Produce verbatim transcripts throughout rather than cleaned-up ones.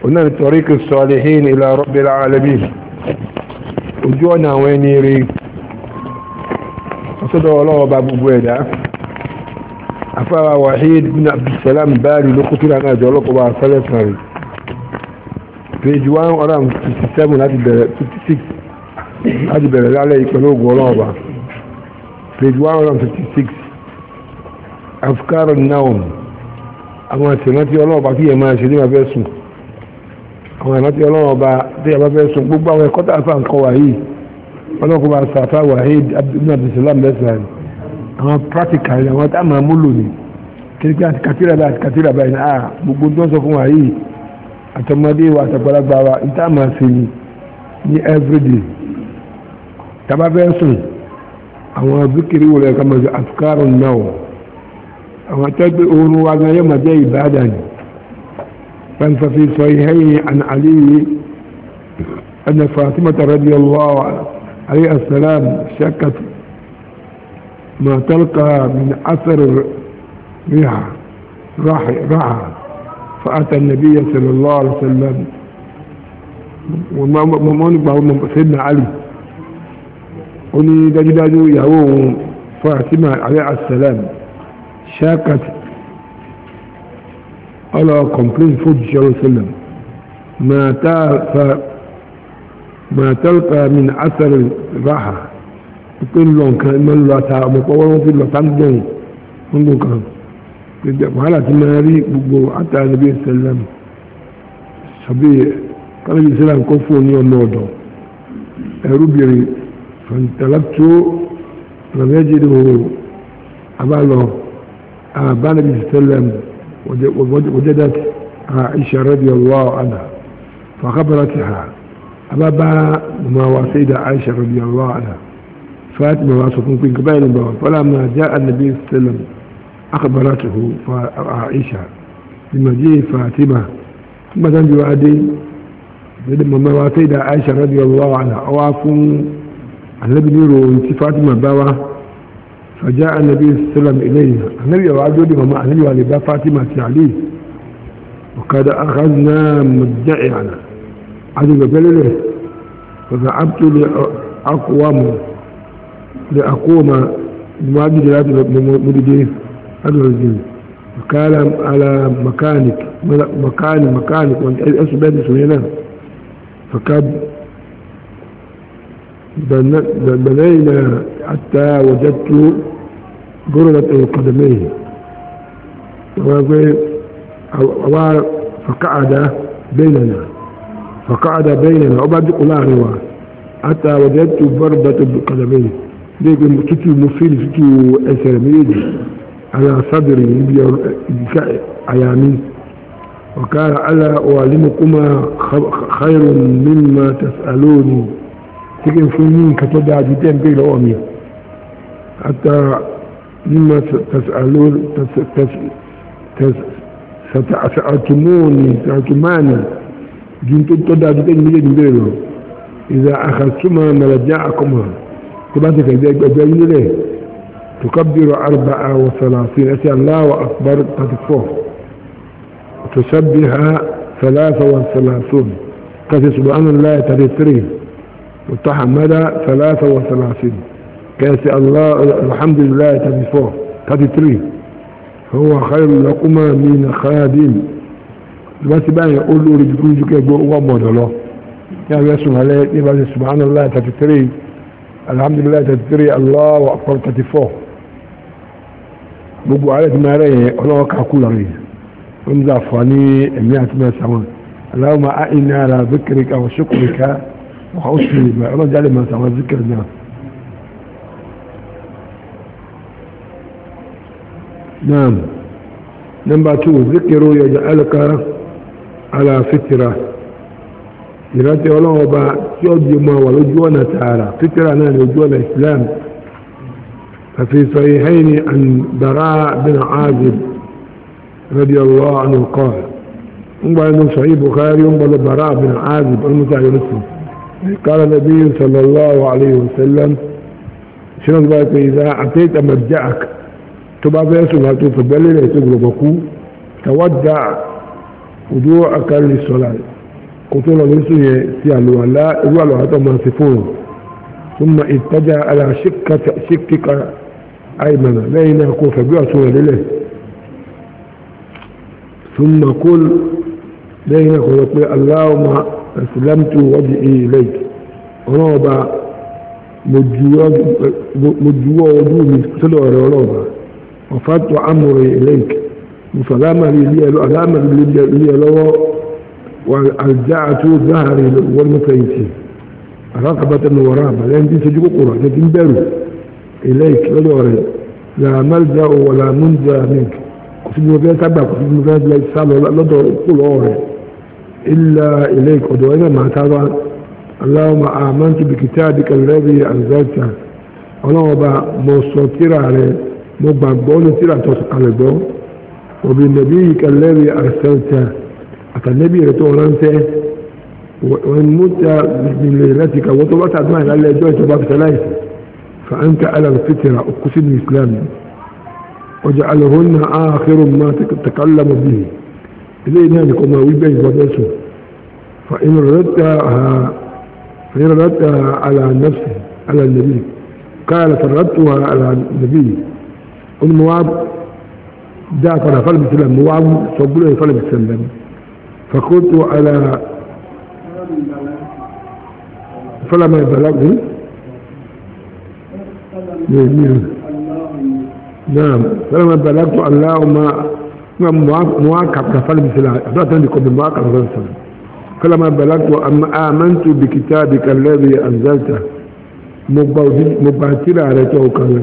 هنا طريق الصالحين إلى رب العالمين وجونا وينيري وصدوا الله باب بويدا أفا وحيد بن عبد السلام بالي لقتل أنا جولوك وبعد ثلاثة page one around fifty-seven láti bẹ̀rẹ̀ fifty-six láti bẹ̀rẹ̀ lálẹ́ ìpẹ̀lú ogun ọlọ́ọ̀bá page one around fifty-six afkar naum àwọn àtìrántí ọlọ́ọ̀bá tí yẹ máa ṣe ní abẹ́ sùn àwọn àtìrántí ọlọ́ọ̀bá tí yẹ máa fẹ́ sùn gbogbo àwọn ẹ̀kọ́ tàà fà ń kọ́ wáyé ọlọ́kọ̀ bá sàfà wahid ibn abdulsalam lẹ́sàn àwọn practical àwọn tá máa múlò ní kí àti kàtírà bá àti kàtírà bá ní à gbogbo tó ń sọ fún wáyé àtọmọdé wa àtàgbàlagbà wa ìta máa ṣe ní ní everyday tàbá fẹ́ sùn àwọn zikiri wọlé ẹ̀ka máa ṣe afkarun náà àwọn tẹ́gbẹ́ oorun wa gan yóò máa jẹ́ ìbáàdà ni fanfafi sọ ihe yìí an aliyu anna fatimata radiyallahu alayhi assalam shakkat ma talqa min asar riha raha فأتى النبي صلى الله عليه وسلم ومن سيدنا علي وني دجداجو يهو فاطمة عليه السلام شاكت على كومبلين فوج صلى الله عليه وسلم ما ما تلقى من أثر الراحة يقول لهم كان من لا تعمل قوة في الله تعمل منذ كان وعلى تماري بقو حتى النبي صلى الله عليه وسلم صبي قال النبي صلى الله عليه وسلم كفوني ونودو ربيري فانطلقت لم يجده أباله أبا النبي صلى الله عليه وسلم وجدت عائشة رضي الله عنها فخبرتها أبا ما وسيد عائشة رضي الله عنها فاتمة واسطون في قبائل فلما جاء النبي صلى الله عليه وسلم أخبرته عائشة بمجيء فاطمة ثم تنجو عدي لما مواتيد عائشة رضي الله عنها أوافوا النبي نيرو انت فاطمة باوا فجاء النبي صلى الله عليه وسلم إليها النبي وعدوا لي وما النبي وعلي فاطمة عليه وقد أخذنا مدعينا عدو قبل له فذهبت لأقوم لأقوم بمواجد مددين هذا الرجل قال على مكانك مكان مكانك وأسباب سوينا فقد بنينا حتى وجدت بردة قدميه فقعد بيننا فقعد بيننا وبعد قلانه حتى وجدت بردة قدميه لكن تتو مفيد تتو أسر ميدي على صدري عيامي وكان على أعلمكما خير مما تسألوني تكن فنين كتدع جدين بين أمي حتى مما تسألون ستأتموني سأتماني جنت تدع جدين بين إذا أخذتما ملجأكما تباتك إذا أجابين له تكبر أربعة وثلاثين أسأل الله وأكبر تتفوه وتسبح ثلاثة وثلاثون كذا سبحان الله تريترين وتحمد ثلاثة وثلاثين كذا الله الحمد لله تريفوه تريترين هو خير لكما من خادم بس بقى يقول له رجل جوك يقول ومضى الله يعني يسمع عليه يبقى سبحان الله تريترين الحمد لله تريترين الله وأكبر تريفوه gbogbo ààrẹ ti máa rẹ̀ yẹn ọlọ́wọ́ kàkú lọ rẹ̀ wọ́n ń zàfà ní ẹ̀mí àti mẹ́sàn wọn aláwọ̀má àìní ara zikirika wa shukrika wa husni ìgbà ọlọ́jà lè máa sàwọn zikiri náà náà nọ́mbà tó zikiru yaj'aluka ala fitra ìrántí ọlọ́wọ́ bá tí ó di máa wà lójú ọ̀nà tààrà fitra náà ní ojú ọ̀nà Islam ففي صحيحين عن براء بن عازب رضي الله عنه قال انظر صحيح بخاري انظر براء بن عازب المتعين قال النبي صلى الله عليه وسلم شنو ذلك إذا أتيت مجعك تبقى بيسوها تفضل لي تقلبكو تودع وضوءك للصلاة قتل نسوه سيالو لا الوالو هذا ما سفونه ثم اتجه على شكة شكك أيمن لين يكون فبيعته لله ثم قل لين يقول اللهم أسلمت وجهي إليك رابع مجوى وجوهي سلوى رابع وفدت أمري إليك وسلاما لي الألام لي لو والجعت ظهري والمفيتي رقبة ورهبة لأن دي سجوك قرى تتنبروا إليك ودوري لا ملجأ ولا منجى منك كتب مفيد تبع كتب مفيد لا يسال ولا لدور كل أوري إلا إليك ودوري ما ترى اللهم آمنت بكتابك الذي أنزلته اللهم موصوتر عليه مبعبون ترى توسق على الدور وبنبيك الذي أرسلته أتى النبي رتولانته وإن مت من ليلتك وطبعت أدمان على جوية باب ثلاثة فأنت على الفترة أقسم الإسلام وجعلهن آخر ما تتكلم به إلينا لكم ويبين وبيسه فإن ردتها فإن ردتها على نفسه على النبي قال فردتها على النبي المواب دعك على فلم السلام مواب صبره فلم السلام فقلت على فلما بلغه نعم فلما بلغت اللهم مواقع كفل مثل أفضل لكم بمواقع الرسل فلما بلغت أما آمنت بكتابك الذي أنزلته مباتر على توكل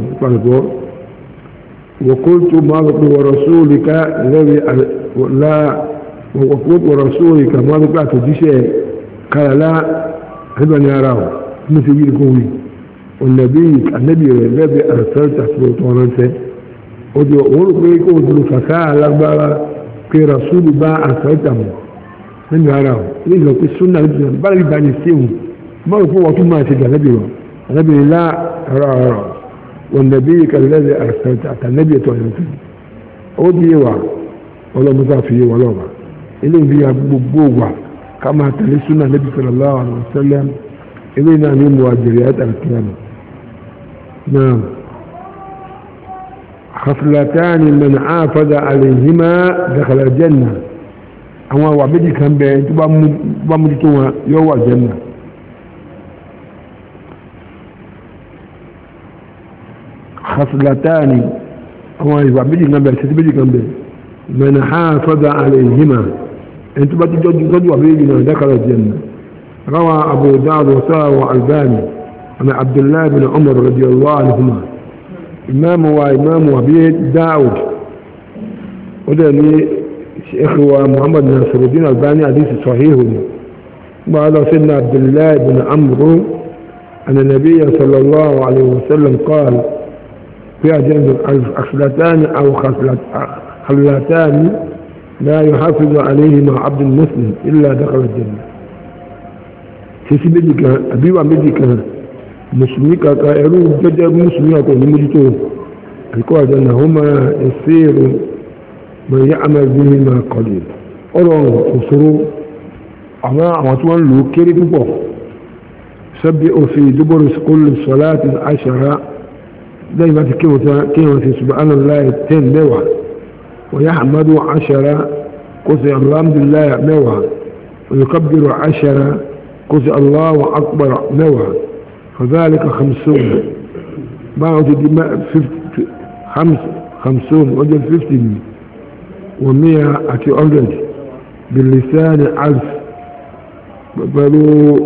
وقلت ما ورسولك الذي لا وقلت ورسولك ما ذكرت بشيء قال لا هبن يراه مثل يقول والنبي النبي الذي أرسلته سلطانته وقلت يقول فكاء الأخبار في رسول با أرسلته من يراه لذلك السنة بل يبني السيم ما هو ثم يسجى النبي النبي لا يراه والنبي الذي أرسلته النبي توجهته أوديوا ولا مضافيه ولا ما إليه بيها بوبوة كما تلسنا النبي صلى الله عليه وسلم إلينا من مواجريات الكلام نعم خصلتان من عافظ عليهما دخل الجنة أما وعبدي كان بين بمجتوها يوى الجنة خصلتان أما وعبدي كان بين ستبدي كان بين من حافظ عليهما انت بدي تجوا بيجنا دخل الجنة روى أبو داود وساوى الباني عن عبد الله بن عمر رضي الله عنهما إمام وإمام وبيت داود ودني شيخ محمد ناصر الدين الباني حديث صحيح وهذا سيدنا عبد الله بن عمرو أن النبي صلى الله عليه وسلم قال في أجنة أخلتان أو خلتان لا يحافظ عليهما عبد المسلم إلا دخل الجنة سيسي بيجيك أبيوا بيجيك مسلميك كأيرو جدا مسلميك ونمجتو الكوة جنة هما يصير من يعمل بهما قليل أرون أسروا أما أعطوان له كيري ببو سبئوا في دبر كل صلاة عشرة دايما كلمة سبحان الله تين بوعة ويحمد عشرة قصي الحمد لله نوعا ويكبر عشرة قصي الله أكبر نوعا فذلك خمسون بعض الدماء خمس خمسون وجل ففتين ومئة أتي أولد باللسان ألف بلو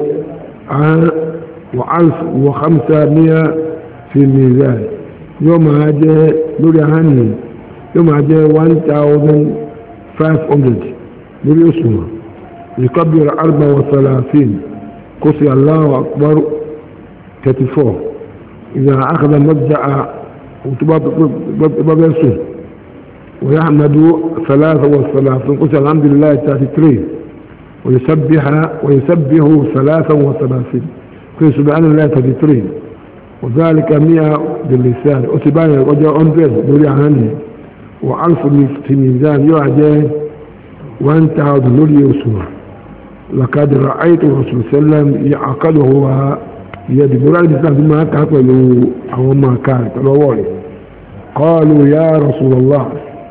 وألف وخمسة مئة في الميزان يوم هذا نوري هاني يوم هذا one thousand five hundred نوري اسمه يكبر أربعة وثلاثين قصي الله أكبر ثلاثة وثلاثين إذا أخذ مبدأ وتباب يسوه ويحمد ثلاثة وثلاثين قصي الحمد لله ثلاثة وثلاثين ويسبح ويسبه ثلاثة وثلاثين قصي سبحان الله ثلاثة وثلاثين وذلك مئة باللسان أتباين وجاء أنفر نوري عني وألف في ميزان يعجي وأنت عود نوري يسوع لقد رأيت الرسول صلى الله عليه وسلم يعقده يدبر الإسلام ما كفلوا أو ما كان قالوا يا رسول الله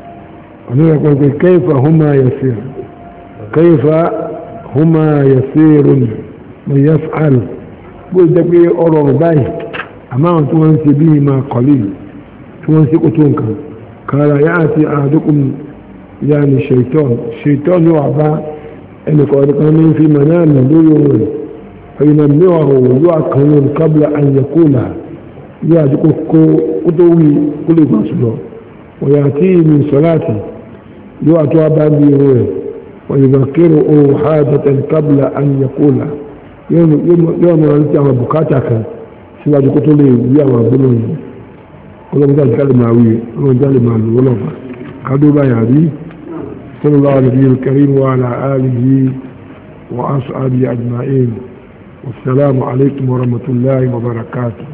كيف هما يسير كيف هما يسير من يفعل قلت بي أرور باي أما تنسي به ما قليل تنسي قتونك قال يأتي أحدكم يعني الشيطان الشيطان يعبى أن قال في منام دون فينمعه يعقل قبل أن يقولها يأتي قدوي كل قصده ويأتي من صلاته يأتي أبا ويذكره حاجة قبل أن يقولها يوم يوم يوم يوم بكاتك سواء كتولي ويا وابنوني ولا بدل كلمة ويا ولا بدل ما ولا كذو بيادي صلى الله عليه الكريم وعلى آله وأصحابه أجمعين والسلام عليكم ورحمة الله وبركاته.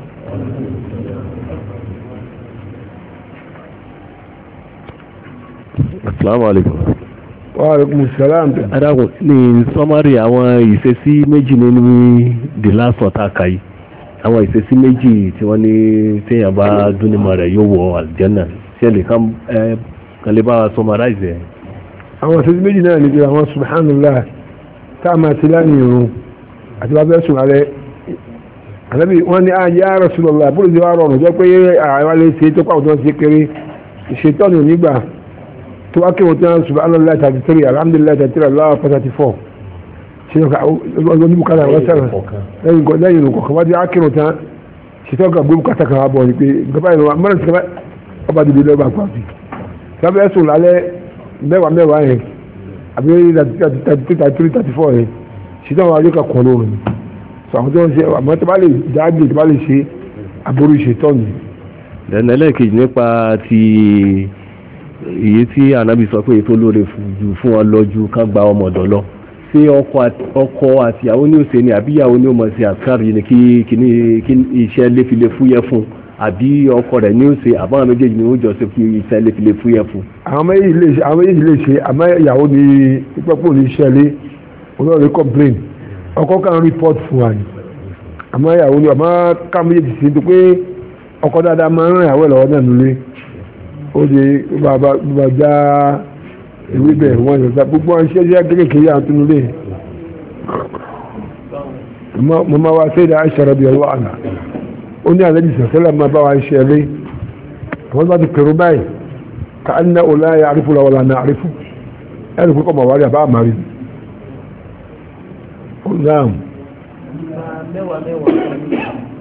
السلام عليكم. Wàhálàkùn sàlám. Adágún ní sọ́mọ́rì àwọn ìṣesí méjì nínú the last ọ̀tá kàyí. Àwọn ìṣesí méjì tí wọ́n ní téèyàn bá dúnímọ̀ rẹ̀ yóò wọ àlùjánnà. Ṣé lè kàn lè bá wa summarize ẹ̀? Àwọn ìṣesí méjì náà ní pé àwọn subhanallah tá a máa ti láàrin ìrun àti bá fẹ́ sùn alẹ́. Àlẹ́bí wọ́n ní ya Rasulullah àbúrò ti wá rọrùn jẹ́ pé àwọn ilé ṣe tó pàwọn tó ń ṣe kéré ìṣètọ́nù nígbà. تو أكيد وتنام سبحان الله thirty-three الحمد لله thirty-three الله thirty-four شنو كأقول لك أنا مثلا لا يقول لا يقول خوادي أكيد وتنام شتوك أقول كتك أبوه يبي قبائل مرة كمان أبغى دي بيلو بقى فيه كم يسول عليه مية مية واحد أبي thirty-three thirty-four شتوك عليك قانون سأقول شيء ما تبالي دعبي تبالي شيء أبوري شيطان لأن لك نبقى تي èyí tí ànábì sọ pé ètò lóore jù fún ọ lọ ju ká gba ọmọ ọ̀dọ̀ lọ ṣé ọkọ àti ìyàwó ní òsè ni àbí ìyàwó ní òmò sí àkàrí ni kí kí iṣẹ́ lè fi lè fúyẹ́ fún àbí ọkọ rẹ̀ ní òsè àbáwọn méjèèjì ni ó jọ ṣe fi iṣẹ́ lè fi lè fúyẹ́ fún. àwọn méjèèjì lè ṣe àwọn méjèèjì lè ṣe àmọ́ ìyàwó ní pípẹ́pọ̀ ní iṣẹ́ lé olóòrè complain ọkọ kan report fún wa ni àmọ́ ìyàwó ní àmọ́ ká méjèèjì sí tó pé ọkọ dáadáa máa ń rìn àwẹ̀ lọ́wọ́ náà nílé ó di bàbá já ìwé bẹ̀ wọ́n yọ̀ta gbogbo wọn ṣe jẹ́ kékeré àtúnulé mo máa wá sí ìdá Aisha radiyallahu anha ó ní àlejò sọ̀sẹ́lẹ̀ máa bá wa ṣe ẹlé àwọn bá ti pẹ̀rù báyìí ká ń ná òlá ya àrífù lọ́wọ́ la ná àrífù ẹ̀rù púpọ̀ mọ̀ wárí àbá àmàrí ó dáhùn.